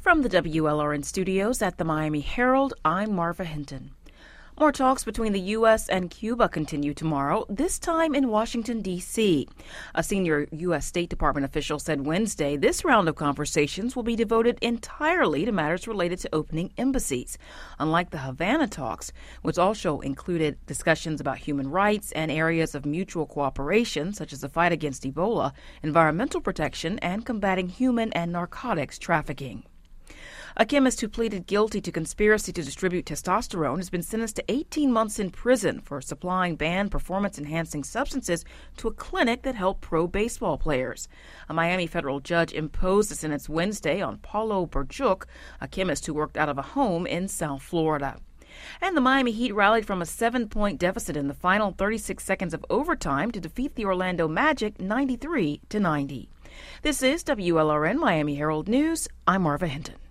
From the WLRN studios at the Miami Herald, I'm Marva Hinton. More talks between the U.S. and Cuba continue tomorrow, this time in Washington, D.C. A senior U.S. State Department official said Wednesday this round of conversations will be devoted entirely to matters related to opening embassies, unlike the Havana talks, which also included discussions about human rights and areas of mutual cooperation, such as the fight against Ebola, environmental protection, and combating human and narcotics trafficking. A chemist who pleaded guilty to conspiracy to distribute testosterone has been sentenced to 18 months in prison for supplying banned performance-enhancing substances to a clinic that helped pro baseball players. A Miami federal judge imposed the sentence Wednesday on Paulo Burjuk, a chemist who worked out of a home in South Florida. And the Miami Heat rallied from a 7-point deficit in the final 36 seconds of overtime to defeat the Orlando Magic 93-90. This is WLRN Miami Herald News. I'm Marva Hinton.